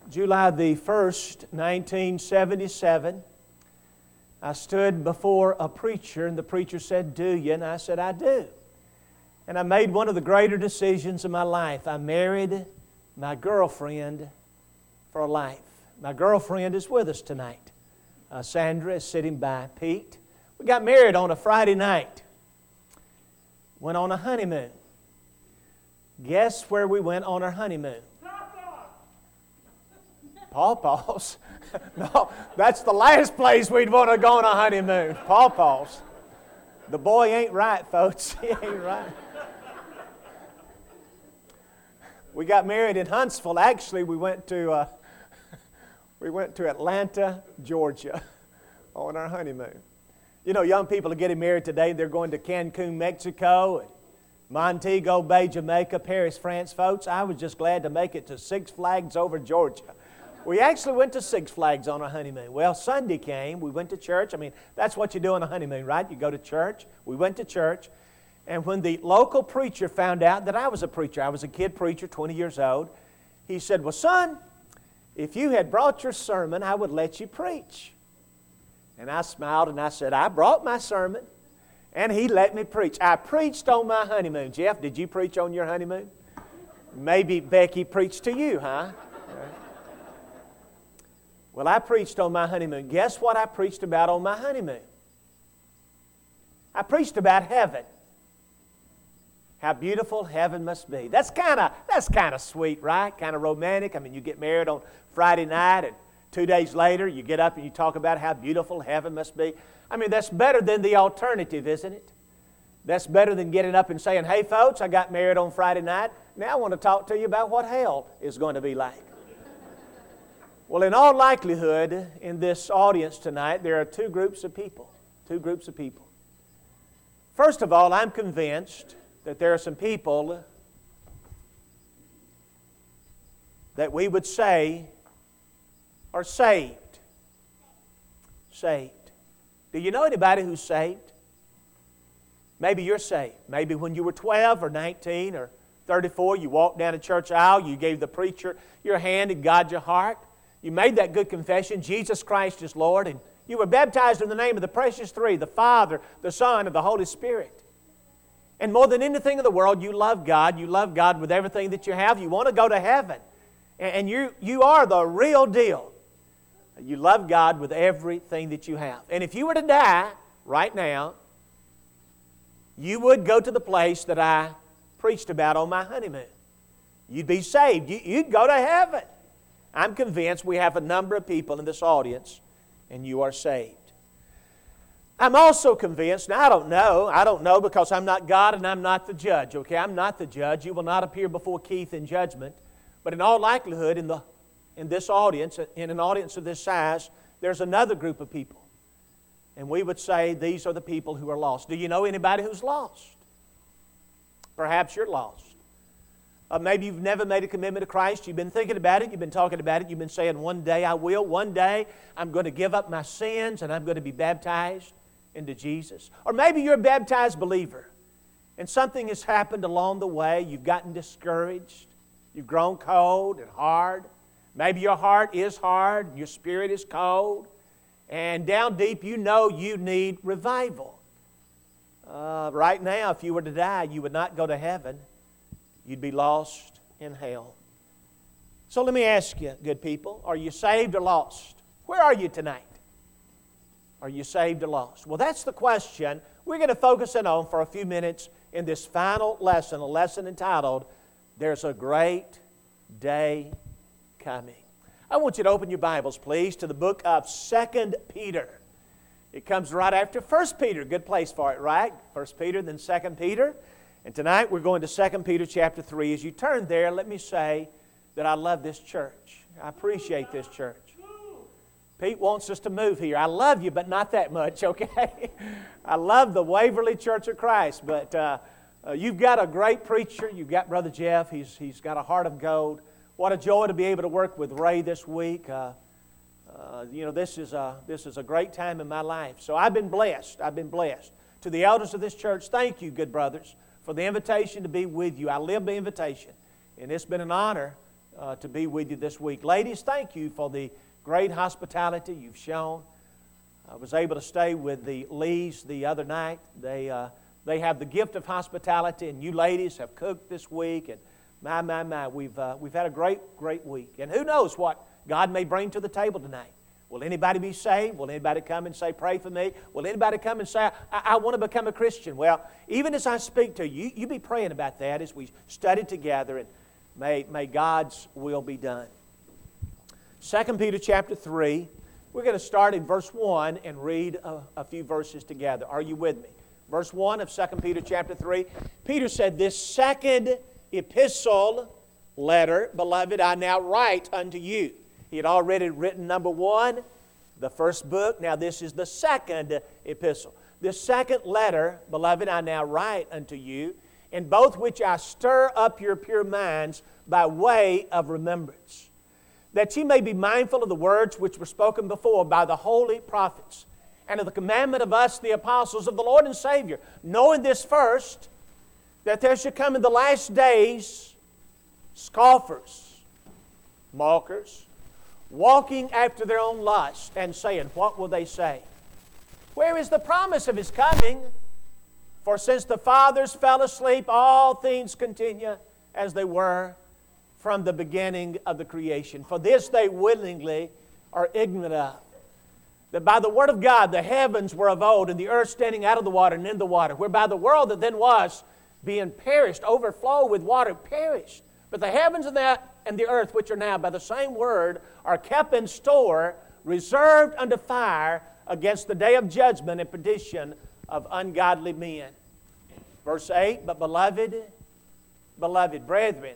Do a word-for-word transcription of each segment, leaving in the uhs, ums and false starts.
July the first, nineteen seventy-seven, I stood before a preacher, and the preacher said, "Do you?" And I said, "I do." And I made one of the greater decisions of my life. I married my girlfriend for life. My girlfriend is with us tonight. Uh, Sandra is sitting by Pete. We got married on a Friday night. Went on a honeymoon. Guess where we went on our honeymoon? Paw Paws. No, that's the last place we'd want to go on a honeymoon. Paw Paws. The boy ain't right, folks. He ain't right. We got married in Huntsville. Actually, we went to uh, we went to Atlanta, Georgia, on our honeymoon. You know, young people are getting married today. They're going to Cancun, Mexico, and Montego Bay, Jamaica, Paris, France. Folks, I was just glad to make it to Six Flags over Georgia. We actually went to Six Flags on our honeymoon. Well, Sunday came. We went to church. I mean, that's what you do on a honeymoon, right? You go to church. We went to church. And when the local preacher found out that I was a preacher, I was a kid preacher, twenty years old, he said, "Well, son, if you had brought your sermon, I would let you preach." And I smiled and I said, "I brought my sermon." And he let me preach. I preached on my honeymoon. Jeff, did you preach on your honeymoon? Maybe Becky preached to you, huh? Well, I preached on my honeymoon. Guess what I preached about on my honeymoon? I preached about heaven. How beautiful heaven must be. That's kind of that's kind of sweet, right? Kind of romantic. I mean, you get married on Friday night, and two days later, you get up and you talk about how beautiful heaven must be. I mean, that's better than the alternative, isn't it? That's better than getting up and saying, "Hey, folks, I got married on Friday night. Now I want to talk to you about what hell is going to be like." Well, in all likelihood, in this audience tonight, there are two groups of people. Two groups of people. First of all, I'm convinced that there are some people that we would say are saved. Saved. Do you know anybody who's saved? Maybe you're saved. Maybe when you were twelve or nineteen or thirty-four, you walked down a church aisle, you gave the preacher your hand and God your heart. You made that good confession, Jesus Christ is Lord, and you were baptized in the name of the precious three, the Father, the Son, and the Holy Spirit. And more than anything in the world, you love God. You love God with everything that you have. You want to go to heaven. And you, you are the real deal. You love God with everything that you have. And if you were to die right now, you would go to the place that I preached about on my honeymoon. You'd be saved. You, you'd go to heaven. I'm convinced we have a number of people in this audience, and you are saved. I'm also convinced, now I don't know, I don't know because I'm not God and I'm not the judge, okay? I'm not the judge. You will not appear before Keith in judgment. But in all likelihood, in, the, in this audience, in an audience of this size, there's another group of people. And we would say these are the people who are lost. Do you know anybody who's lost? Perhaps you're lost. Uh, maybe you've never made a commitment to Christ. You've been thinking about it. You've been talking about it. You've been saying, one day I will. One day I'm going to give up my sins and I'm going to be baptized into Jesus. Or maybe you're a baptized believer and something has happened along the way. You've gotten discouraged. You've grown cold and hard. Maybe your heart is hard and your spirit is cold. And down deep you know you need revival. Uh, right now, if you were to die, you would not go to heaven. You'd be lost in hell. So let me ask you, good people, are you saved or lost? Where are you tonight? Are you saved or lost? Well, that's the question we're going to focus in on for a few minutes in this final lesson, a lesson entitled, There's a Great Day Coming. I want you to open your Bibles, please, to the book of Second Peter. It comes right after First Peter. Good place for it, right? First Peter, then Second Peter. And tonight we're going to Second Peter chapter three. As you turn there, let me say that I love this church. I appreciate this church. Pete wants us to move here. I love you, but not that much, okay? I love the Waverly Church of Christ, but uh, uh, you've got a great preacher. You've got Brother Jeff. He's, he's got a heart of gold. What a joy to be able to work with Ray this week. Uh, uh, you know, this is, a, this is a great time in my life. So I've been blessed. I've been blessed. To the elders of this church, thank you, good brothers, for the invitation to be with you. I live the invitation, and it's been an honor uh, to be with you this week. Ladies, thank you for the great hospitality you've shown. I was able to stay with the Lees the other night. They, uh, they have the gift of hospitality, and you ladies have cooked this week, and my, my, my, we've, uh, we've had a great, great week. And who knows what God may bring to the table tonight. Will anybody be saved? Will anybody come and say, pray for me? Will anybody come and say, I, I want to become a Christian? Well, even as I speak to you, you be praying about that as we study together, and may, may God's will be done. Second Peter chapter three, we're going to start in verse one and read a, a few verses together. Are you with me? Verse one of Second Peter chapter three. Peter said, this second epistle letter, beloved, I now write unto you. He had already written number one, the first book. Now this is the second epistle. This second letter, beloved, I now write unto you, in both which I stir up your pure minds by way of remembrance, that ye may be mindful of the words which were spoken before by the holy prophets, and of the commandment of us, the apostles of the Lord and Savior, knowing this first, that there should come in the last days scoffers, mockers, walking after their own lust, and saying, what will they say? Where is the promise of His coming? For since the fathers fell asleep, all things continue as they were from the beginning of the creation. For this they willingly are ignorant of, that by the word of God the heavens were of old, and the earth standing out of the water and in the water, whereby the world that then was, being perished, overflowed with water, perished. But the heavens and the, and the earth, which are now by the same word, are kept in store, reserved unto fire against the day of judgment and perdition of ungodly men. Verse eight, but beloved, beloved brethren,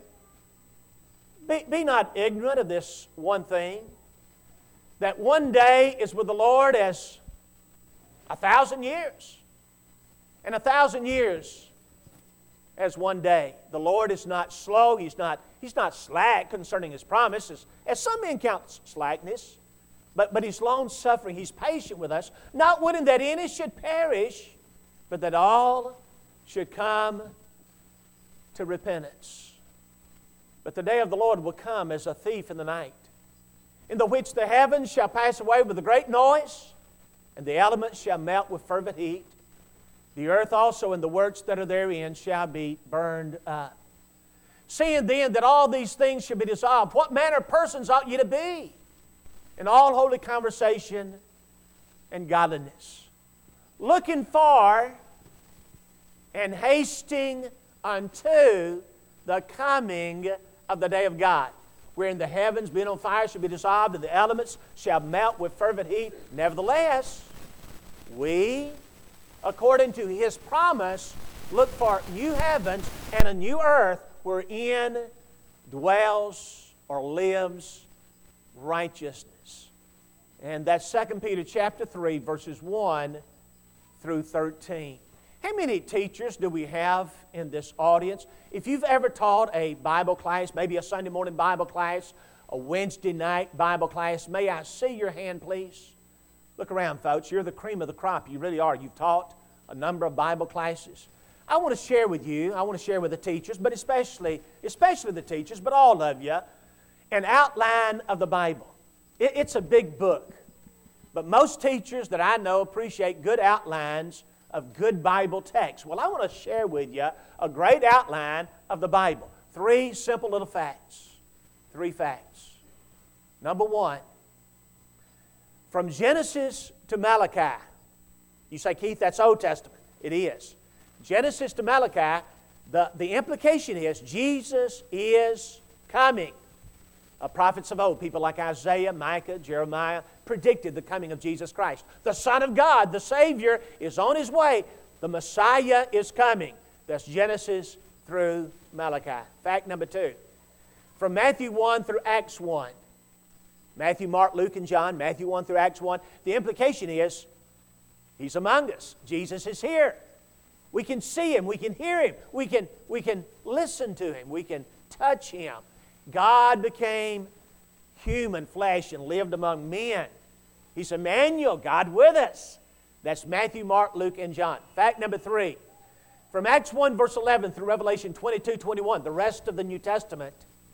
be, be not ignorant of this one thing, that one day is with the Lord as a thousand years, and a thousand years as one day. The Lord is not slow, He's not, he's not slack concerning His promises, as some men count slackness, but, but He's long-suffering, He's patient with us, not willing that any should perish, but that all should come to repentance. But the day of the Lord will come as a thief in the night, in the which the heavens shall pass away with a great noise, and the elements shall melt with fervent heat. The earth also and the works that are therein shall be burned up. Seeing then that all these things should be dissolved, what manner of persons ought ye to be in all holy conversation and godliness, looking for and hasting unto the coming of the day of God, wherein the heavens being on fire shall be dissolved, and the elements shall melt with fervent heat. Nevertheless, we, according to His promise, look for new heavens and a new earth wherein dwells or lives righteousness. And that's Second Peter chapter three, verses one through thirteen. How many teachers do we have in this audience? If you've ever taught a Bible class, maybe a Sunday morning Bible class, a Wednesday night Bible class, may I see your hand, please? Look around, folks. You're the cream of the crop. You really are. You've taught a number of Bible classes. I want to share with you, I want to share with the teachers, but especially, especially the teachers, but all of you, an outline of the Bible. It, it's a big book. But most teachers that I know appreciate good outlines of good Bible text. Well, I want to share with you a great outline of the Bible. Three simple little facts. Three facts. Number one, from Genesis to Malachi. You say, Keith, that's Old Testament. It is. Genesis to Malachi, the, the implication is Jesus is coming. Uh, prophets of old, people like Isaiah, Micah, Jeremiah, predicted the coming of Jesus Christ. The Son of God, the Savior, is on His way. The Messiah is coming. That's Genesis through Malachi. Fact number two, from Matthew one through Acts one. Matthew, Mark, Luke, and John, Matthew one through Acts one. The implication is He's among us. Jesus is here. We can see Him. We can hear Him. We can, we can listen to Him. We can touch Him. God became human flesh and lived among men. He's Emmanuel, God with us. That's Matthew, Mark, Luke, and John. Fact number three, from Acts one, verse eleven through Revelation twenty-two, twenty-one, the rest of the New Testament,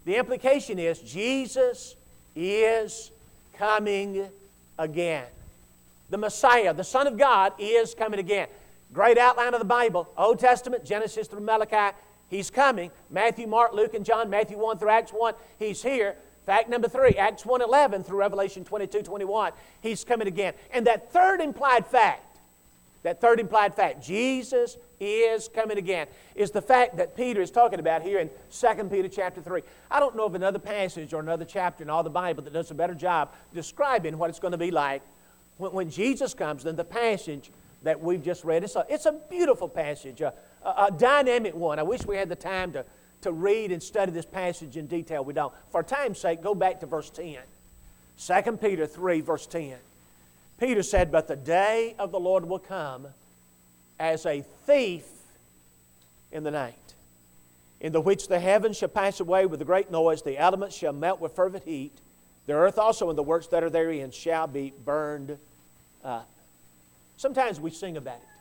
The implication is Jesus is coming again. The Messiah, the Son of God, is coming again. Great outline of the Bible. Old Testament, Genesis through Malachi. He's coming. Matthew, Mark, Luke, and John. Matthew one through Acts one. He's here. Fact number three, Acts one eleven through Revelation twenty-two twenty-one. He's coming again. And that third implied fact, that third implied fact, Jesus is coming again, is the fact that Peter is talking about here in Second Peter chapter three. I don't know of another passage or another chapter in all the Bible that does a better job describing what it's going to be like when, when Jesus comes than the passage that we've just read. It's a, it's a beautiful passage, a, a, a dynamic one. I wish we had the time to, to read and study this passage in detail. We don't. For time's sake, go back to verse ten. Second Peter three, verse ten. Peter said, "But the day of the Lord will come as a thief in the night, in the which the heavens shall pass away with a great noise, the elements shall melt with fervent heat, the earth also and the works that are therein shall be burned up." Sometimes we sing about it.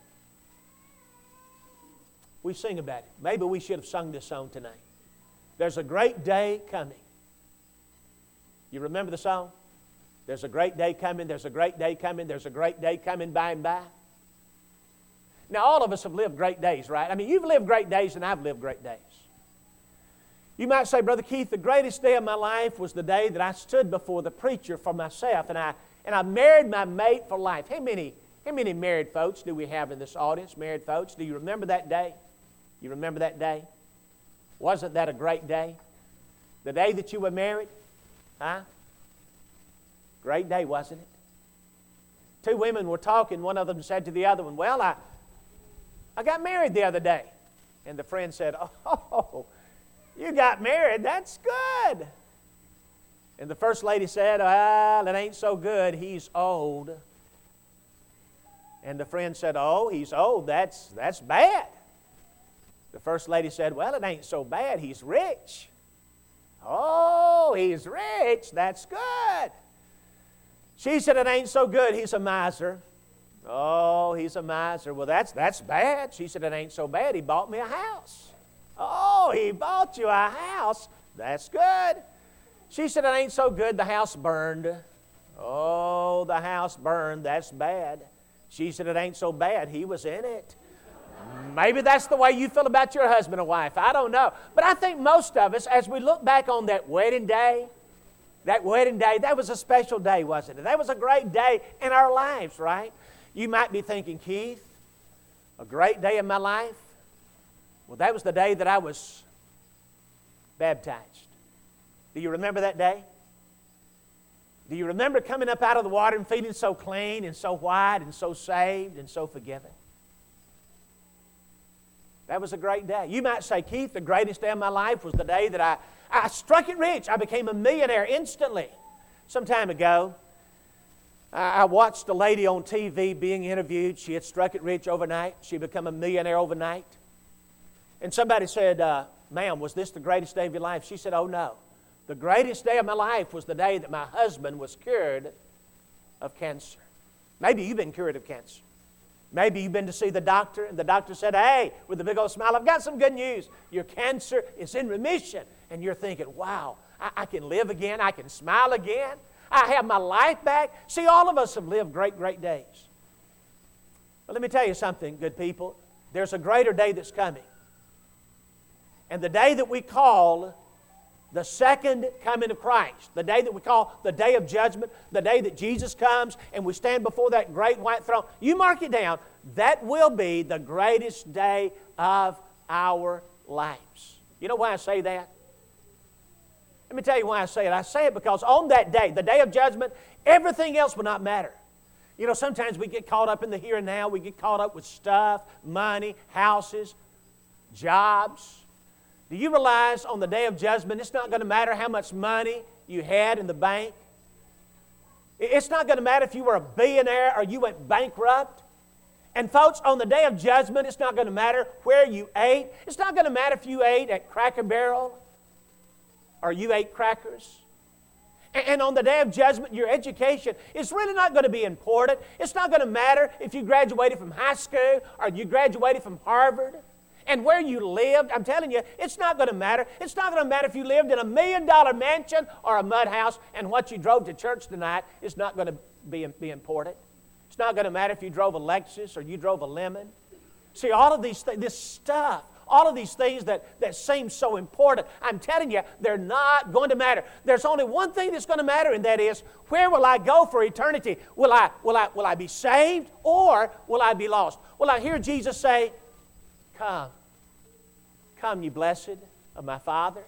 We sing about it. Maybe we should have sung this song tonight. There's a great day coming. You remember the song? There's a great day coming, there's a great day coming, there's a great day coming by and by. Now, all of us have lived great days, right? I mean, you've lived great days and I've lived great days. You might say, "Brother Keith, the greatest day of my life was the day that I stood before the preacher for myself and I, and I married my mate for life." How many How many married folks do we have in this audience? Married folks, do you remember that day? You remember that day? Wasn't that a great day? The day that you were married? Huh? Great day, wasn't it? Two women were talking. One of them said to the other one, "Well, I, I got married the other day." And the friend said, "Oh, you got married? That's good." And the first lady said, "Well, it ain't so good. He's old." And the friend said, "Oh, he's old. That's, that's bad." The first lady said, "Well, it ain't so bad. He's rich." "Oh, he's rich. That's good." She said, "It ain't so good. He's a miser." "Oh, he's a miser. Well, that's, that's bad." She said, "It ain't so bad. He bought me a house." "Oh, he bought you a house. That's good." She said, "It ain't so good. The house burned." "Oh, the house burned. That's bad." She said, "It ain't so bad. He was in it." Maybe that's the way you feel about your husband or wife. I don't know. But I think most of us, as we look back on that wedding day, that wedding day, that was a special day, wasn't it? That was a great day in our lives, right? You might be thinking, "Keith, a great day in my life?" Well, that was the day that I was baptized. Do you remember that day? Do you remember coming up out of the water and feeling so clean and so white and so saved and so forgiven? That was a great day. You might say, "Keith, the greatest day of my life was the day that I, I struck it rich. I became a millionaire instantly." Some time ago, I, I watched a lady on T V being interviewed. She had struck it rich overnight. She had become a millionaire overnight. And somebody said, uh, "Ma'am, was this the greatest day of your life?" She said, "Oh, no. The greatest day of my life was the day that my husband was cured of cancer." Maybe you've been cured of cancer. Maybe you've been to see the doctor, and the doctor said, "Hey," with a big old smile, "I've got some good news. Your cancer is in remission." And you're thinking, "Wow, I, I can live again. I can smile again. I have my life back." See, all of us have lived great, great days. But let me tell you something, good people. There's a greater day that's coming. And the day that we call the second coming of Christ, the day that we call the day of judgment, the day that Jesus comes and we stand before that great white throne, you mark it down, that will be the greatest day of our lives. You know why I say that? Let me tell you why I say it. I say it because on that day, the day of judgment, everything else will not matter. You know, sometimes we get caught up in the here and now. We get caught up with stuff, money, houses, jobs. Do you realize on the day of judgment, it's not going to matter how much money you had in the bank? It's not going to matter if you were a billionaire or you went bankrupt. And folks, on the day of judgment, it's not going to matter where you ate. It's not going to matter if you ate at Cracker Barrel or you ate crackers. And on the day of judgment, your education is really not going to be important. It's not going to matter if you graduated from high school or you graduated from Harvard. And where you lived, I'm telling you, it's not going to matter. It's not going to matter if you lived in a million-dollar mansion or a mud house, and what you drove to church tonight is not going to be, be important. It's not going to matter if you drove a Lexus or you drove a Lemon. See, all of these things, this stuff, all of these things that, that seem so important, I'm telling you, they're not going to matter. There's only one thing that's going to matter, and that is, where will I go for eternity? Will I, will I, will I be saved, or will I be lost? Will I hear Jesus say, come, come, you blessed of my Father?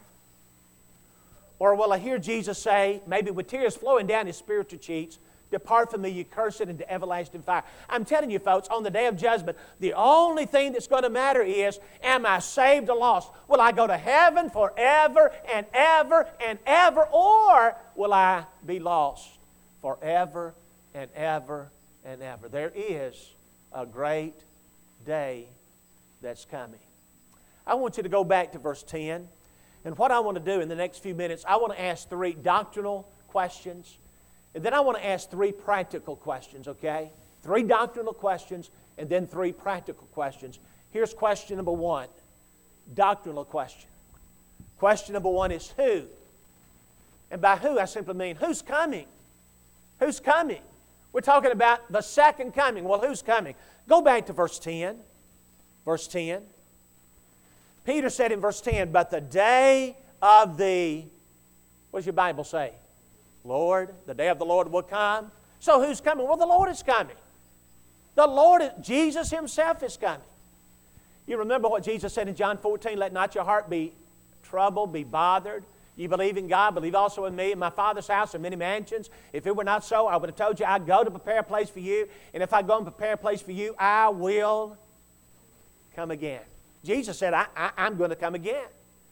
Or will I hear Jesus say, maybe with tears flowing down His spiritual cheeks, depart from me, you cursed, into everlasting fire. I'm telling you, folks, on the day of judgment, the only thing that's going to matter is, am I saved or lost? Will I go to heaven forever and ever and ever, or will I be lost forever and ever and ever? There is a great day that's coming. I want you to go back to verse ten. And what I want to do in the next few minutes, I want to ask three doctrinal questions. And then I want to ask three practical questions, okay? Three doctrinal questions and then three practical questions. Here's question number one, doctrinal question. Question number one is who? And by who, I simply mean who's coming? Who's coming? We're talking about the second coming. Well, who's coming? Go back to verse ten. Verse ten. Peter said in verse ten, but the day of the, what does your Bible say? Lord, the day of the Lord will come. So who's coming? Well, the Lord is coming. The Lord, Jesus Himself is coming. You remember what Jesus said in John fourteen, let not your heart be troubled, be bothered. You believe in God, believe also in me. In my Father's house are many mansions. If it were not so, I would have told you I'd go to prepare a place for you. And if I go and prepare a place for you, I will come again. Jesus said, I, I, I'm going to come again.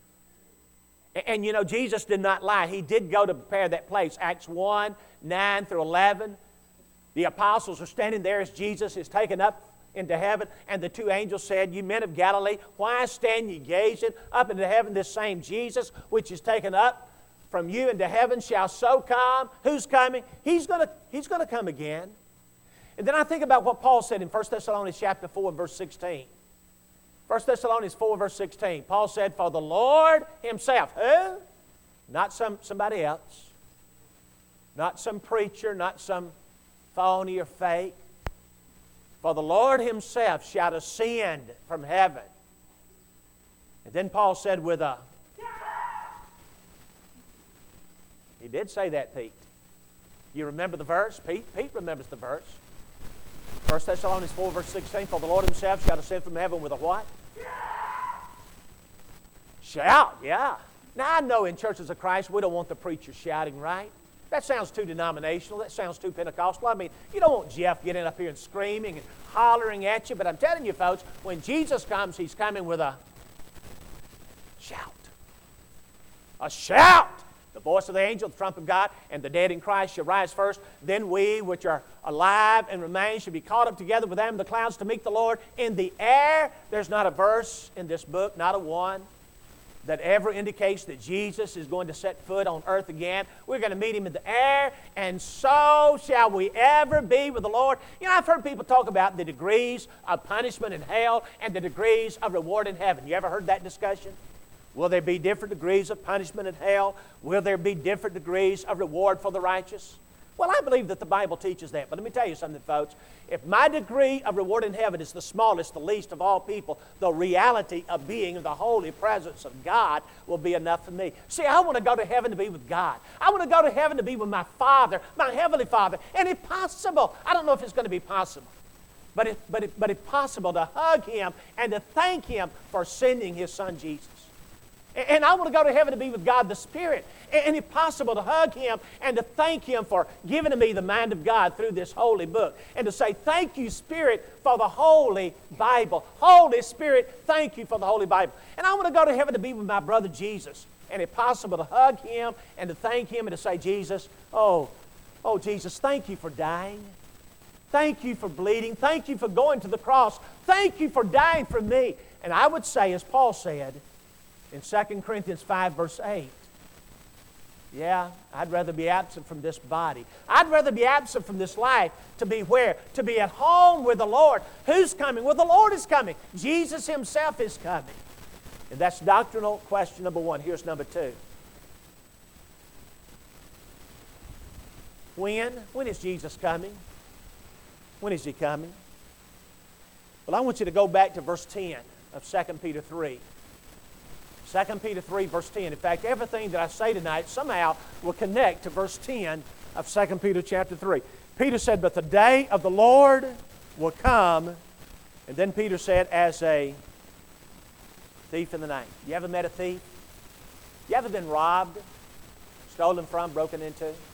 And, and you know, Jesus did not lie. He did go to prepare that place. Acts one, nine through eleven. The apostles are standing there as Jesus is taken up into heaven, and the two angels said, you men of Galilee, why stand ye gazing up into heaven? This same Jesus, which is taken up from you into heaven, shall so come. Who's coming? He's going to, he's going to come again. And then I think about what Paul said in First Thessalonians chapter four and verse sixteen. First Thessalonians four verse sixteen. Paul said, for the Lord Himself. Who? Not some, somebody else. Not some preacher, not some phony or fake. For the Lord Himself shall ascend from heaven. And then Paul said with a... He did say that, Pete. You remember the verse? Pete, Pete remembers the verse. First Thessalonians four verse sixteen. For the Lord Himself shall ascend from heaven with a what? Shout, yeah. Now I know in churches of Christ we don't want the preacher shouting, right? That sounds too denominational. That sounds too Pentecostal. I mean, you don't want Jeff getting up here and screaming and hollering at you. But I'm telling you, folks, when Jesus comes, He's coming with a shout. A shout. The voice of the angel, the trump of God, and the dead in Christ shall rise first. Then we, which are alive and remain, shall be caught up together with them in the clouds to meet the Lord in the air. There's not a verse in this book, not a one, that ever indicates that Jesus is going to set foot on earth again. We're going to meet Him in the air, and so shall we ever be with the Lord. You know, I've heard people talk about the degrees of punishment in hell and the degrees of reward in heaven. You ever heard that discussion? Will there be different degrees of punishment in hell? Will there be different degrees of reward for the righteous? Well, I believe that the Bible teaches that. But let me tell you something, folks. If my degree of reward in heaven is the smallest, the least of all people, the reality of being in the holy presence of God will be enough for me. See, I want to go to heaven to be with God. I want to go to heaven to be with my Father, my Heavenly Father. And if possible, I don't know if it's going to be possible, but if, but if, but if possible, to hug Him and to thank Him for sending His Son Jesus. And I want to go to heaven to be with God the Spirit. And if possible, to hug Him and to thank Him for giving to me the mind of God through this holy book. And to say, thank you, Spirit, for the Holy Bible. Holy Spirit, thank you for the Holy Bible. And I want to go to heaven to be with my brother Jesus. And if possible, to hug Him and to thank Him and to say, Jesus, oh, oh, Jesus, thank you for dying. Thank you for bleeding. Thank you for going to the cross. Thank you for dying for me. And I would say, as Paul said, in Second Corinthians five, verse eight, Yeah, I'd rather be absent from this body. I'd rather be absent from this life to be where? To be at home with the Lord. Who's coming? Well, the Lord is coming. Jesus Himself is coming. And that's doctrinal question number one. Here's number two. When? When is Jesus coming? When is He coming? Well, I want you to go back to verse ten of Second Peter three. Second Peter three, verse ten. In fact, everything that I say tonight somehow will connect to verse ten of Second Peter chapter three. Peter said, "But the day of the Lord will come," and then Peter said, "as a thief in the night." You ever met a thief? You ever been robbed, stolen from, broken into? A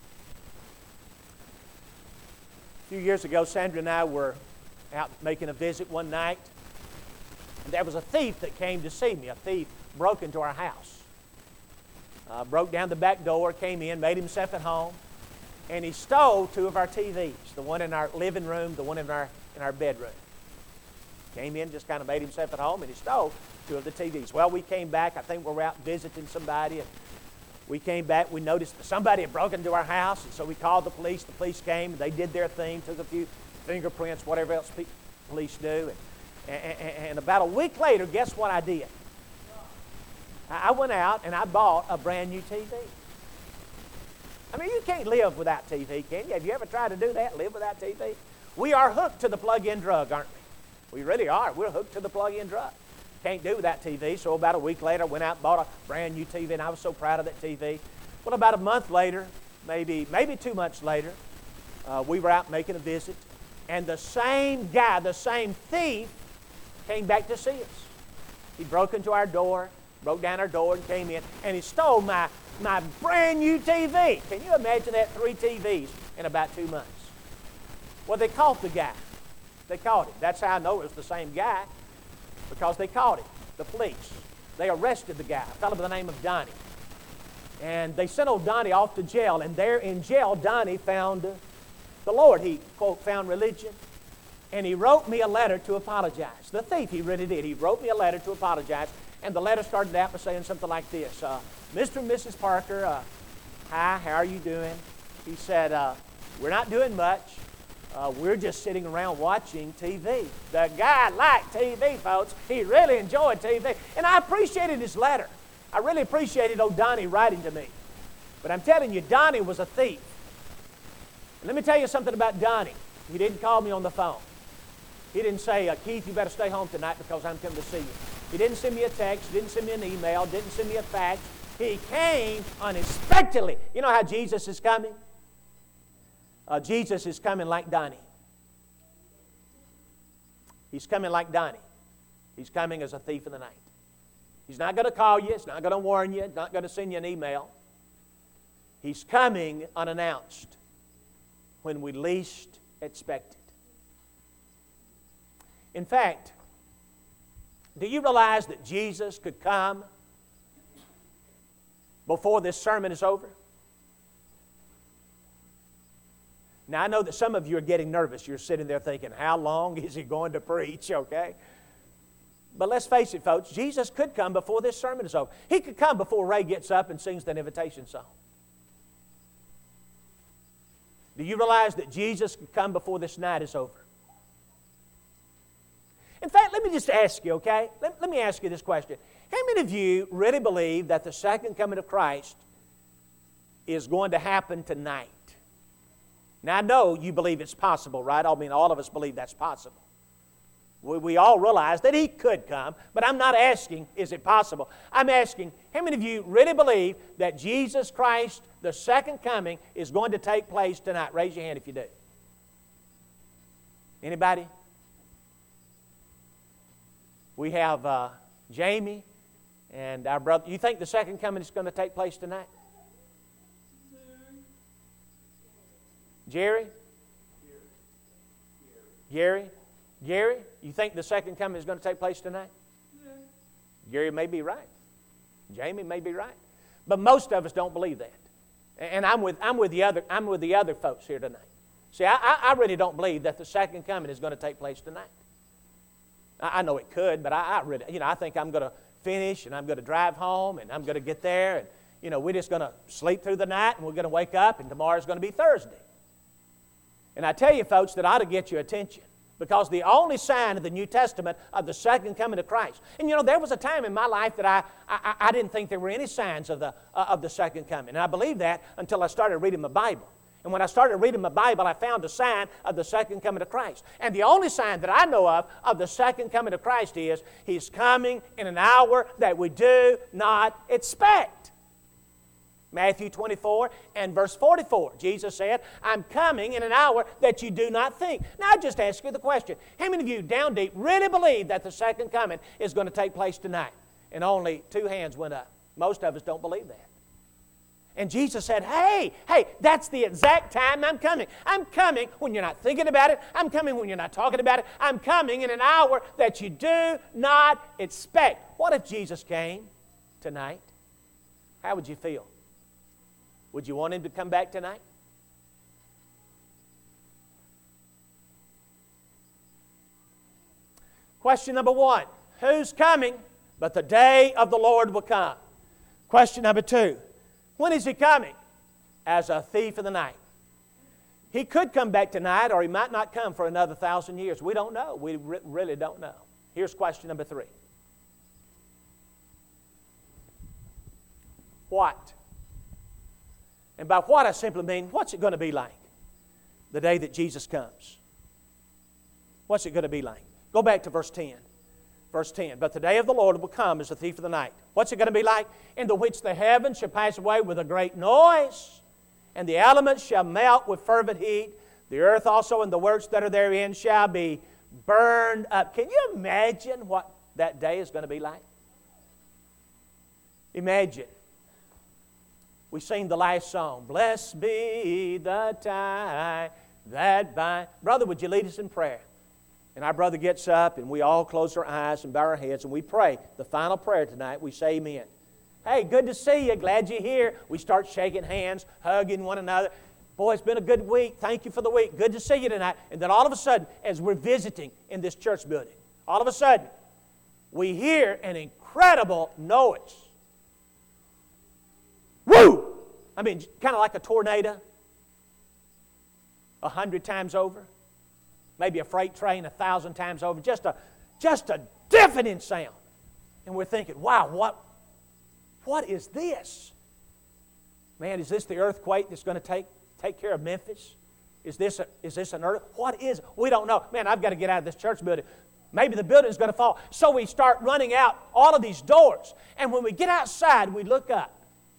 few years ago, Sandra and I were out making a visit one night, and there was a thief that came to see me. A thief broke into our house, uh, broke down the back door, came in, made himself at home, and he stole two of our T Vs, the one in our living room, the one in our, in our bedroom. Came in, just kind of made himself at home, and he stole two of the T Vs. Well, we came back. I think we were out visiting somebody, and we came back. We noticed that somebody had broken into our house, and so we called the police. The police came. They did their thing, took a few fingerprints, whatever else pe- police do. And, and, and about a week later, guess what I did? I went out and I bought a brand new T V. I mean, you can't live without T V, can you? Have you ever tried to do that, live without T V? We are hooked to the plug-in drug, aren't we? We really are. We're hooked to the plug-in drug. Can't do without T V. So about a week later, I went out and bought a brand new T V, and I was so proud of that T V. Well, about a month later, maybe maybe two months later, uh, we were out making a visit, and the same guy, the same thief, came back to see us. He broke into our door, broke down our door and came in, and he stole my, my brand new T V. Can you imagine that? Three T Vs in about two months. Well, they caught the guy. They caught him. That's how I know it was the same guy, because they caught him, the police. They arrested the guy, a fellow by the name of Donnie. And they sent old Donnie off to jail, and there in jail, Donnie found the Lord. He, quote, found religion. And he wrote me a letter to apologize. The thief, he really did. He wrote me a letter to apologize. And the letter started out by saying something like this. Uh, Mister and Missus Parker, uh, hi, how are you doing? He said, uh, we're not doing much. Uh, we're just sitting around watching T V. The guy liked T V, folks. He really enjoyed T V. And I appreciated his letter. I really appreciated old Donnie writing to me. But I'm telling you, Donnie was a thief. And let me tell you something about Donnie. He didn't call me on the phone. He didn't say, uh, Keith, you better stay home tonight because I'm coming to see you. He didn't send me a text, didn't send me an email, didn't send me a fax. He came unexpectedly. You know how Jesus is coming? Uh, Jesus is coming like Donnie. He's coming like Donnie. He's coming as a thief in the night. He's not going to call you. He's not going to warn you. He's not going to send you an email. He's coming unannounced when we least expect it. In fact, do you realize that Jesus could come before this sermon is over? Now, I know that some of you are getting nervous. You're sitting there thinking, how long is he going to preach, okay? But let's face it, folks, Jesus could come before this sermon is over. He could come before Ray gets up and sings that invitation song. Do you realize that Jesus could come before this night is over? In fact, let me just ask you, okay? Let, let me ask you this question. How many of you really believe that the second coming of Christ is going to happen tonight? Now, I know you believe it's possible, right? I mean, all of us believe that's possible. We, we all realize that He could come, but I'm not asking, is it possible? I'm asking, how many of you really believe that Jesus Christ, the second coming, is going to take place tonight? Raise your hand if you do. Anybody? We have uh, Jamie and our brother. You think the second coming is going to take place tonight? Jerry? Gary? Gary? You think the second coming is going to take place tonight? Gary may be right. Jamie may be right. But most of us don't believe that. And I'm with, I'm with, the, other, I'm with the other folks here tonight. See, I, I really don't believe that the second coming is going to take place tonight. I know it could, but I, I really, you know, I think I'm going to finish and I'm going to drive home and I'm going to get there and, you know, we're just going to sleep through the night and we're going to wake up and tomorrow's going to be Thursday. And I tell you, folks, that ought to get your attention. Because the only sign of the New Testament of the second coming of Christ. And you know, there was a time in my life that I, I, I didn't think there were any signs of the, uh, of the second coming. And I believed that until I started reading my Bible. And when I started reading my Bible, I found a sign of the second coming of Christ. And the only sign that I know of of the second coming of Christ is He's coming in an hour that we do not expect. Matthew twenty-four and verse forty-four. Jesus said, I'm coming in an hour that you do not think. Now, I just ask you the question. How many of you down deep really believe that the second coming is going to take place tonight? And only two hands went up. Most of us don't believe that. And Jesus said, hey, hey, that's the exact time I'm coming. I'm coming when you're not thinking about it. I'm coming when you're not talking about it. I'm coming in an hour that you do not expect. What if Jesus came tonight? How would you feel? Would you want Him to come back tonight? Question number one, who's coming? But the day of the Lord will come. Question number two, when is He coming? As a thief in the night. He could come back tonight, or He might not come for another thousand years. We don't know. We re- really don't know. Here's question number three. What? And by what I simply mean, what's it going to be like the day that Jesus comes? What's it going to be like? Go back to verse ten. Verse ten, but the day of the Lord will come as a thief of the night. What's it going to be like? In the which the heavens shall pass away with a great noise, and the elements shall melt with fervent heat. The earth also and the works that are therein shall be burned up. Can you imagine what that day is going to be like? Imagine. We sing the last song, blessed be the tie that bind. Brother, would you lead us in prayer? And our brother gets up and we all close our eyes and bow our heads and we pray the final prayer tonight. We say amen. Hey, good to see you. Glad you're here. We start shaking hands, hugging one another. Boy, it's been a good week. Thank you for the week. Good to see you tonight. And then all of a sudden, as we're visiting in this church building, all of a sudden, we hear an incredible noise. Woo! I mean, kind of like a tornado, a hundred times over. Maybe a freight train a thousand times over. Just a, just a deafening sound. And we're thinking, wow, what, what is this? Man, is this the earthquake that's going to take, take care of Memphis? Is this, a, is this an earth? What is it? We don't know. Man, I've got to get out of this church building. Maybe the building's going to fall. So we start running out all of these doors. And when we get outside, we look up.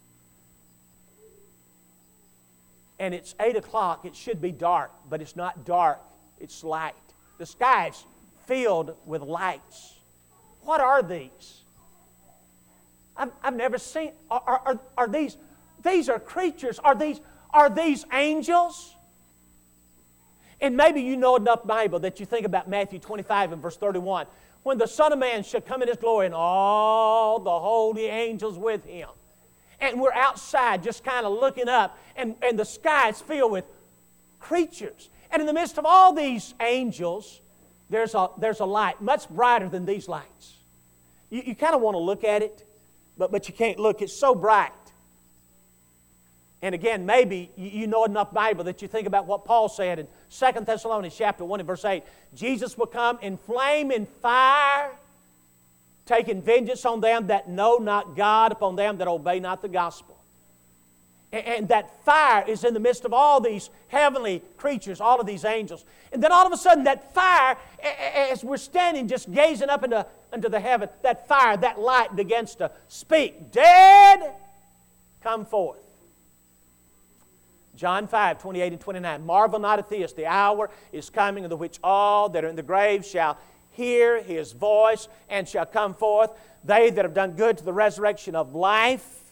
And it's eight o'clock. It should be dark, but it's not dark. It's light. The sky's filled with lights. What are these? I've, I've never seen. Are, are, are these? These are creatures. Are these? Are these angels? And maybe you know enough Bible that you think about Matthew twenty-five and verse thirty-one, when the Son of Man shall come in His glory and all the holy angels with Him. And we're outside just kind of looking up, and, and the sky is filled with creatures. And in the midst of all these angels, there's a, there's a light much brighter than these lights. You, you kind of want to look at it, but, but you can't look. It's so bright. And again, maybe you, you know enough Bible that you think about what Paul said in Second Thessalonians chapter one and verse eight. Jesus will come in flame and fire, taking vengeance on them that know not God, upon them that obey not the gospel. And, and that fire is in the midst of all these heavenly creatures, all of these angels. And then all of a sudden that fire, as we're standing just gazing up into, into the heaven, that fire, that light begins to speak. Dead, come forth. John five, twenty-eight and twenty-nine. Marvel not at this, the hour is coming in the which all that are in the grave shall hear His voice and shall come forth, they that have done good to the resurrection of life,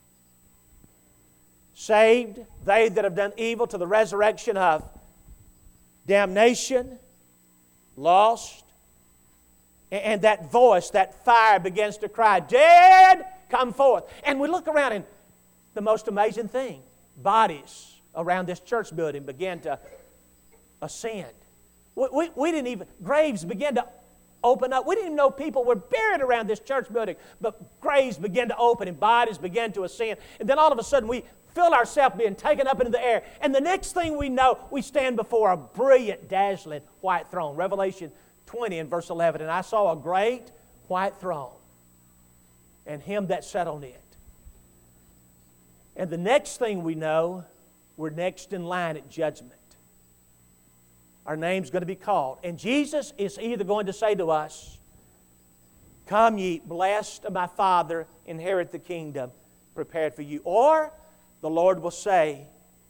saved, they that have done evil to the resurrection of damnation, lost. And that voice, that fire begins to cry, dead, come forth. And we look around and the most amazing thing, bodies around this church building began to ascend. We, we, we didn't even, graves began to open up. We didn't even know people were buried around this church building, but graves began to open and bodies began to ascend. And then all of a sudden we feel ourselves being taken up into the air. And the next thing we know, we stand before a brilliant, dazzling white throne. Revelation twenty and verse eleven. And I saw a great white throne and him that sat on it. And the next thing we know, we're next in line at judgment. Our name's going to be called. And Jesus is either going to say to us, "Come ye, blessed of my Father, inherit the kingdom prepared for you." Or the Lord will say,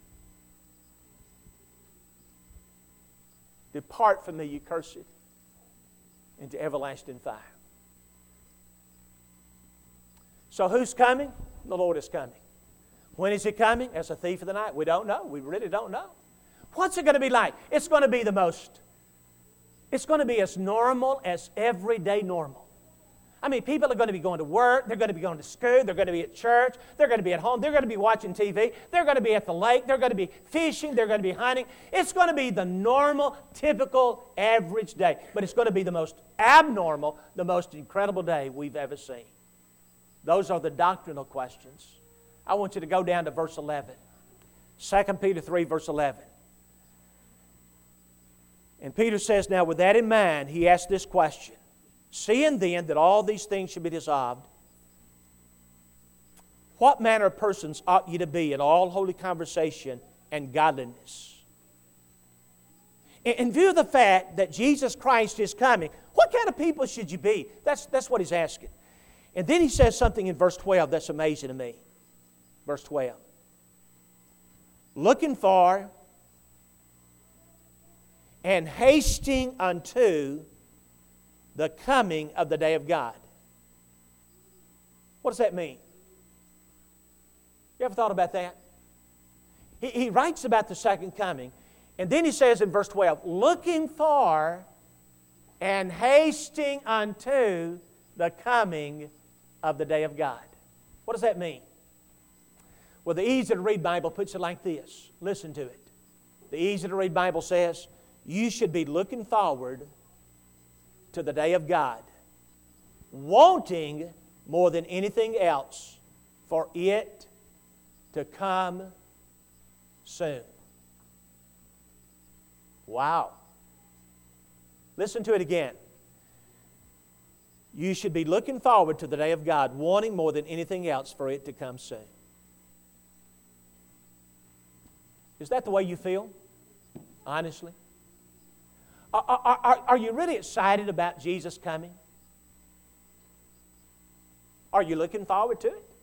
"Depart from me, you cursed, into everlasting fire." So who's coming? The Lord is coming. When is He coming? As a thief of the night? We don't know. We really don't know. What's it going to be like? It's going to be the most, it's going to be as normal as everyday normal. I mean, people are going to be going to work, they're going to be going to school, they're going to be at church, they're going to be at home, they're going to be watching T V, they're going to be at the lake, they're going to be fishing, they're going to be hunting. It's going to be the normal, typical, average day. But it's going to be the most abnormal, the most incredible day we've ever seen. Those are the doctrinal questions. I want you to go down to verse eleven. Second Peter three, verse eleven. And Peter says, "Now with that in mind, he asked this question. Seeing then that all these things should be dissolved, what manner of persons ought ye to be in all holy conversation and godliness?" In view of the fact that Jesus Christ is coming, what kind of people should you be? That's, that's what he's asking. And then he says something in verse twelve that's amazing to me. Verse twelve. "Looking for and hasting unto the coming of the day of God." What does that mean? You ever thought about that? He, he writes about the second coming, and then he says in verse twelve, "Looking for and hasting unto the coming of the day of God." What does that mean? Well, the Easy to Read Bible puts it like this. Listen to it. The Easy to Read Bible says, you should be looking forward to the day of God, wanting more than anything else for it to come soon. Wow. Listen to it again. You should be looking forward to the day of God, wanting more than anything else for it to come soon. Is that the way you feel? Honestly? Are, are, are, are you really excited about Jesus coming? Are you looking forward to it?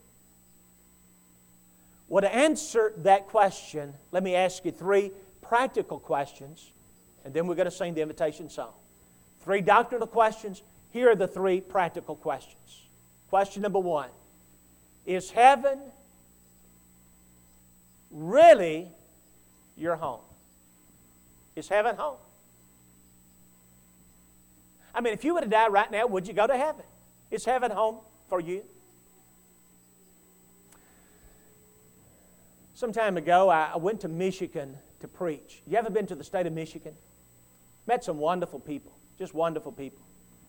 Well, to answer that question, let me ask you three practical questions, and then we're going to sing the invitation song. Three doctrinal questions. Here are the three practical questions. Question number one, is heaven really your home? Is heaven home? I mean, if you were to die right now, would you go to heaven? Is heaven home for you? Some time ago, I went to Michigan to preach. You ever been to the state of Michigan? Met some wonderful people, just wonderful people.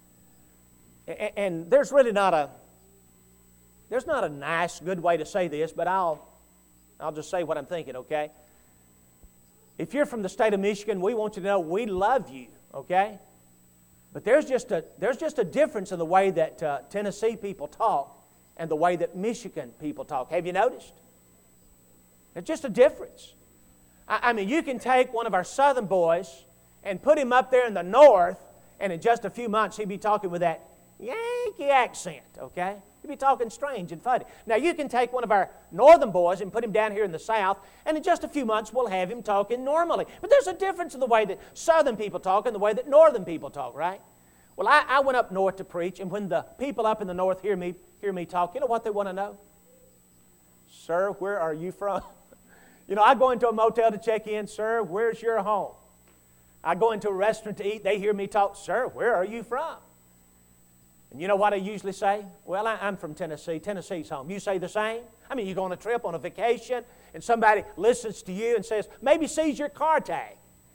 And there's really not a, there's not a nice, good way to say this, but I'll, I'll just say what I'm thinking, okay? If you're from the state of Michigan, we want you to know we love you, okay? But there's just a, there's just a difference in the way that uh, Tennessee people talk and the way that Michigan people talk. Have you noticed? There's just a difference. I, I mean, you can take one of our southern boys and put him up there in the north, and in just a few months he'd be talking with that Yankee accent, okay? He'd be talking strange and funny. Now, you can take one of our northern boys and put him down here in the south, and in just a few months we'll have him talking normally. But there's a difference in the way that southern people talk and the way that northern people talk, right? Well, I, I went up north to preach, and when the people up in the north hear me, hear me talk, you know what they want to know? Sir, where are you from? You know, I go into a motel to check in. Sir, where's your home? I go into a restaurant to eat. They hear me talk. Sir, where are you from? And you know what I usually say? Well, I, I'm from Tennessee. Tennessee's home. You say the same? I mean, you go on a trip, on a vacation, and somebody listens to you and says, maybe sees your car tag.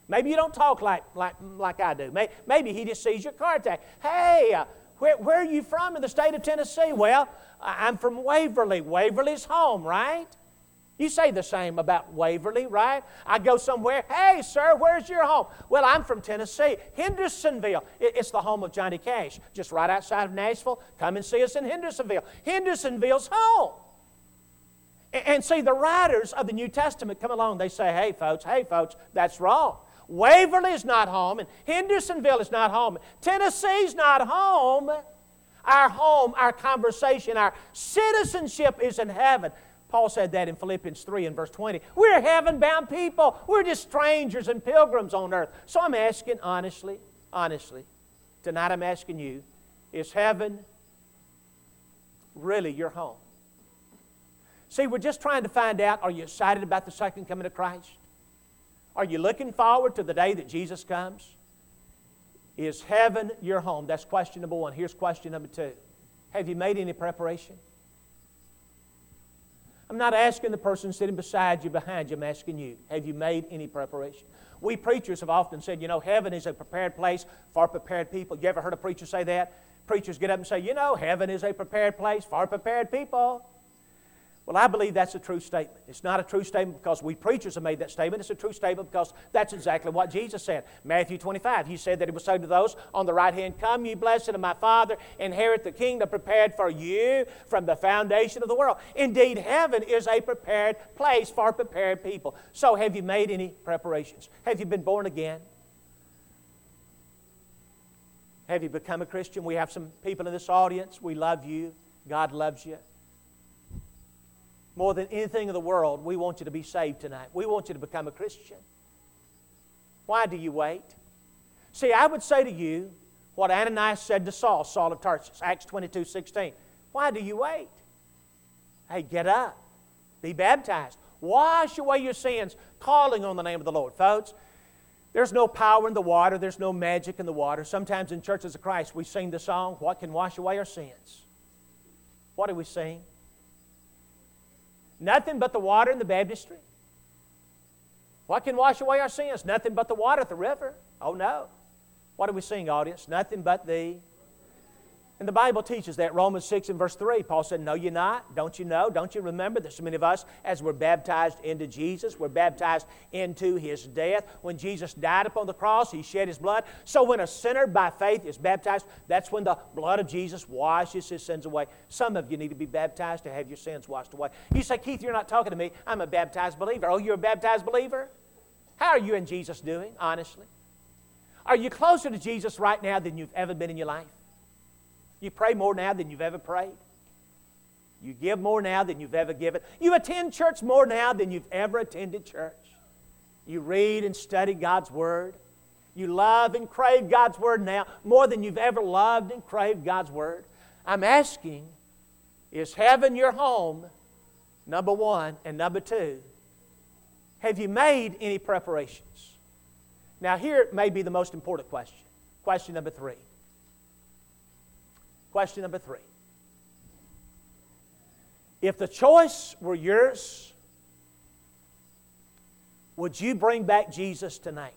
Maybe you don't talk like, like, like I do. Maybe he just sees your car tag. Hey, uh, where, where are you from in the state of Tennessee? Well, I'm from Waverly. Waverly's home, right? You say the same about Waverly, right? I go somewhere, hey, sir, where's your home? Well, I'm from Tennessee, Hendersonville. It's the home of Johnny Cash, just right outside of Nashville. Come and see us in Hendersonville. Hendersonville's home. And see, the writers of the New Testament come along, they say, hey, folks, hey, folks, that's wrong. Waverly is not home, and Hendersonville is not home. Tennessee's not home. Our home, our conversation, our citizenship is in heaven. Paul said that in Philippians three and verse twenty. We're heaven-bound people. We're just strangers and pilgrims on earth. So I'm asking honestly, honestly, tonight I'm asking you, is heaven really your home? See, we're just trying to find out, are you excited about the second coming of Christ? Are you looking forward to the day that Jesus comes? Is heaven your home? That's question number one. Here's question number two. Have you made any preparation? I'm not asking the person sitting beside you, behind you. I'm asking you, have you made any preparation? We preachers have often said, you know, heaven is a prepared place for prepared people. You ever heard a preacher say that? Preachers get up and say, you know, heaven is a prepared place for prepared people. Well, I believe that's a true statement. It's not a true statement because we preachers have made that statement. It's a true statement because that's exactly what Jesus said. Matthew twenty-five, He said that He would say to those on the right hand, come, ye blessed of my Father, inherit the kingdom prepared for you from the foundation of the world. Indeed, heaven is a prepared place for prepared people. So have you made any preparations? Have you been born again? Have you become a Christian? We have some people in this audience. We love you. God loves you. More than anything in the world, we want you to be saved tonight. We want you to become a Christian. Why do you wait? See, I would say to you what Ananias said to Saul, Saul of Tarsus, Acts twenty-two sixteen. Why do you wait? Hey, get up. Be baptized. Wash away your sins, calling on the name of the Lord. Folks, there's no power in the water. There's no magic in the water. Sometimes in churches of Christ, we sing the song, what can wash away our sins? What do we sing? Nothing but the water in the baptistry. What can wash away our sins? Nothing but the water at the river. Oh no. What do we sing, audience? Nothing but the... And the Bible teaches that. Romans six and verse three, Paul said, no, you're not. Don't you know? Don't you remember that so many of us, as we're baptized into Jesus, we're baptized into His death. When Jesus died upon the cross, He shed His blood. So when a sinner by faith is baptized, that's when the blood of Jesus washes his sins away. Some of you need to be baptized to have your sins washed away. You say, Keith, you're not talking to me. I'm a baptized believer. Oh, you're a baptized believer? How are you and Jesus doing, honestly? Are you closer to Jesus right now than you've ever been in your life? You pray more now than you've ever prayed. You give more now than you've ever given. You attend church more now than you've ever attended church. You read and study God's Word. You love and crave God's Word now more than you've ever loved and craved God's Word. I'm asking, is heaven your home? Number one. And number two, have you made any preparations? Now here may be the most important question. Question number three. Question number three. If the choice were yours, would you bring back Jesus tonight?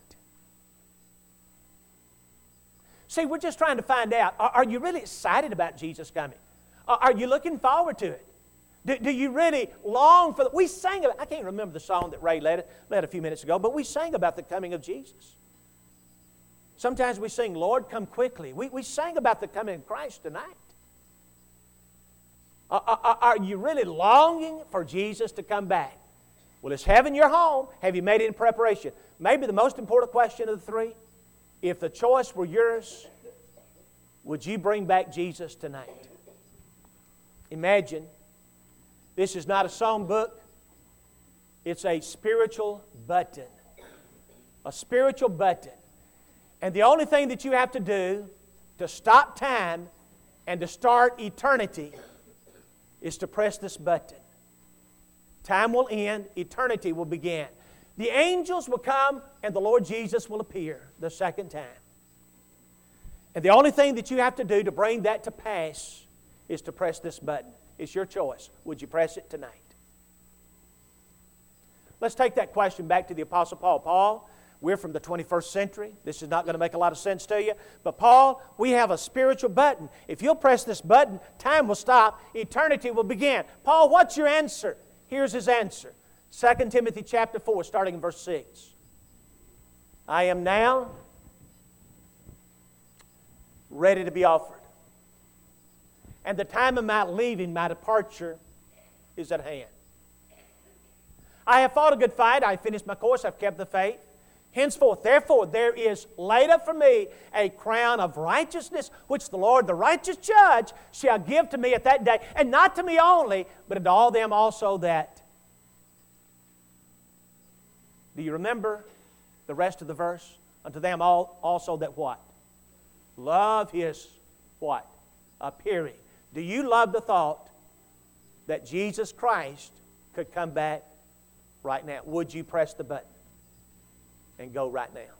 See, we're just trying to find out, are, are you really excited about Jesus coming? Are, are you looking forward to it? Do, do you really long for the... We sang about... I can't remember the song that Ray led, led a few minutes ago, but we sang about the coming of Jesus. Sometimes we sing, Lord, come quickly. We, we sang about the coming of Christ tonight. Are, are, are you really longing for Jesus to come back? Well, is heaven your home? Have you made it in preparation? Maybe the most important question of the three, if the choice were yours, would you bring back Jesus tonight? Imagine, this is not a song book. It's a spiritual button. A spiritual button. And the only thing that you have to do to stop time and to start eternity is to press this button. Time will end, eternity will begin. The angels will come and the Lord Jesus will appear the second time. And the only thing that you have to do to bring that to pass is to press this button. It's your choice. Would you press it tonight? Let's take that question back to the Apostle Paul. Paul, We're from the twenty-first century. This is not going to make a lot of sense to you. But Paul, we have a spiritual button. If you'll press this button, time will stop. Eternity will begin. Paul, what's your answer? Here's his answer. Second Timothy chapter four, starting in verse six. I am now ready to be offered. And the time of my leaving, my departure, is at hand. I have fought a good fight. I have finished my course. I have kept the faith. Henceforth, therefore, there is laid up for me a crown of righteousness, which the Lord, the righteous judge, shall give to me at that day. And not to me only, but unto all them also that. Do you remember the rest of the verse? Unto them all also that what? Love His what? Appearing. Do you love the thought that Jesus Christ could come back right now? Would you press the button and go right now?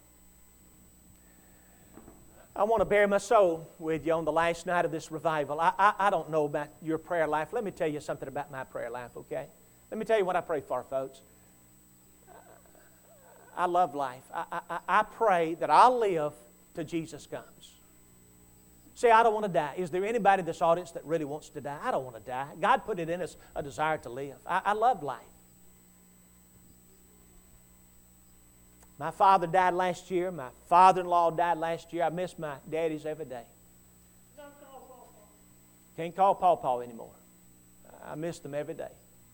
I want to bare my soul with you on the last night of this revival. I, I, I don't know about your prayer life. Let me tell you something about my prayer life, okay? Let me tell you what I pray for, folks. I love life. I, I, I pray that I'll live till Jesus comes. See, I don't want to die. Is there anybody in this audience that really wants to die? I don't want to die. God put it in us a desire to live. I, I love life. My father died last year. My father-in-law died last year. I miss my daddies every day. Can't call Paw Paw anymore. I miss them every day.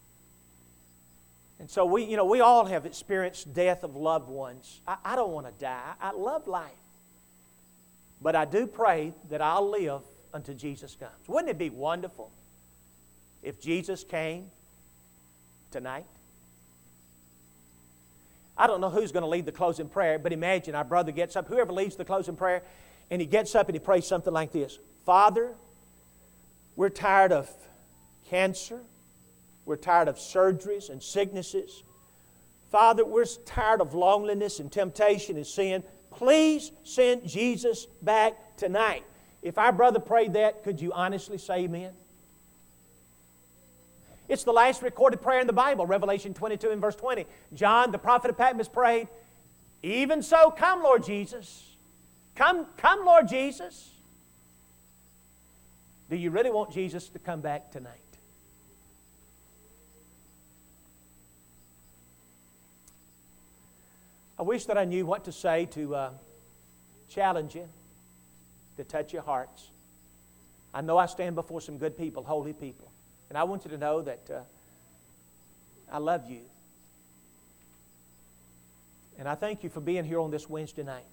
And so we, you know, we all have experienced death of loved ones. I, I don't want to die. I love life. But I do pray that I'll live until Jesus comes. Wouldn't it be wonderful if Jesus came tonight? I don't know who's going to lead the closing prayer, but imagine our brother gets up, whoever leads the closing prayer, and he gets up and he prays something like this. Father, we're tired of cancer. We're tired of surgeries and sicknesses. Father, we're tired of loneliness and temptation and sin. Please send Jesus back tonight. If our brother prayed that, could you honestly say amen? It's the last recorded prayer in the Bible, Revelation twenty-two and verse twenty. John, the prophet of Patmos, prayed, even so, come, Lord Jesus. Come, come, Lord Jesus. Do you really want Jesus to come back tonight? I wish that I knew what to say to uh, challenge you, to touch your hearts. I know I stand before some good people, holy people. And I want you to know that uh, I love you. And I thank you for being here on this Wednesday night.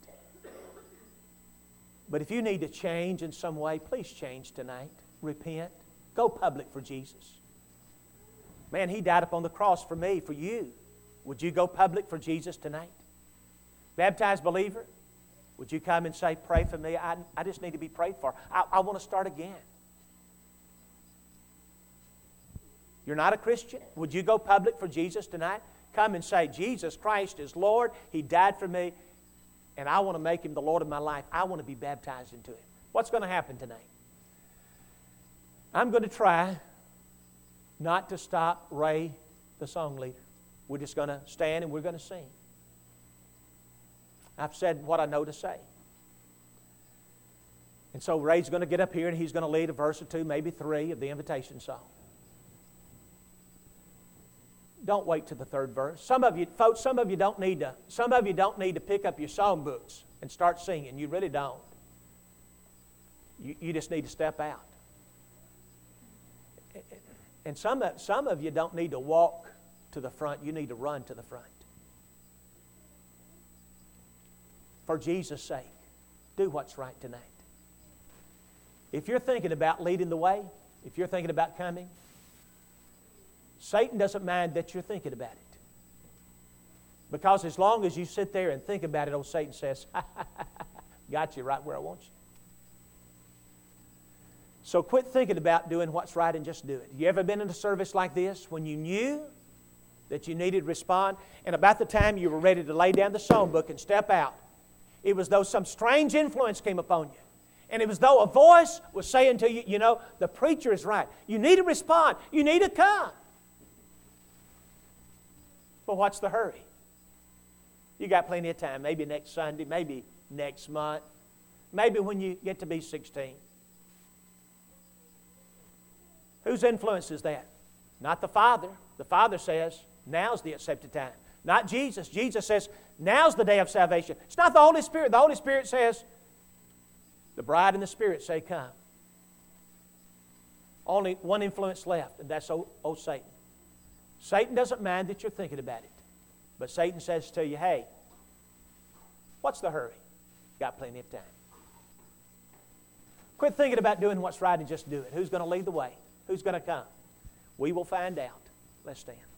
But if you need to change in some way, please change tonight. Repent. Go public for Jesus. Man, He died upon the cross for me, for you. Would you go public for Jesus tonight? Baptized believer, would you come and say, pray for me? I, I just need to be prayed for. I, I want to start again. You're not a Christian? Would you go public for Jesus tonight? Come and say, Jesus Christ is Lord. He died for me, and I want to make Him the Lord of my life. I want to be baptized into Him. What's going to happen tonight? I'm going to try not to stop Ray, the song leader. We're just going to stand and we're going to sing. I've said what I know to say. And so Ray's going to get up here and he's going to lead a verse or two, maybe three, of the invitation song. Don't wait to the third verse. Some of you, folks, some of you don't need to, some of you don't need to pick up your song books and start singing. You really don't. You, you just need to step out. And some, some of you don't need to walk to the front. You need to run to the front. For Jesus' sake, do what's right tonight. If you're thinking about leading the way, if you're thinking about coming, Satan doesn't mind that you're thinking about it. Because as long as you sit there and think about it, old Satan says, got you right where I want you. So quit thinking about doing what's right and just do it. You ever been in a service like this when you knew that you needed to respond, and about the time you were ready to lay down the songbook and step out, it was though some strange influence came upon you. And it was though a voice was saying to you, you know, the preacher is right. You need to respond. You need to come. But what's the hurry? You got plenty of time. Maybe next Sunday, maybe next month, maybe when you get to be sixteen. Whose influence is that? Not the Father. The Father says, now's the accepted time. Not Jesus. Jesus says, now's the day of salvation. It's not the Holy Spirit. The Holy Spirit says, the bride and the Spirit say, come. Only one influence left, and that's old, old Satan. Satan doesn't mind that you're thinking about it. But Satan says to you, hey, what's the hurry? Got plenty of time. Quit thinking about doing what's right and just do it. Who's going to lead the way? Who's going to come? We will find out. Let's stand.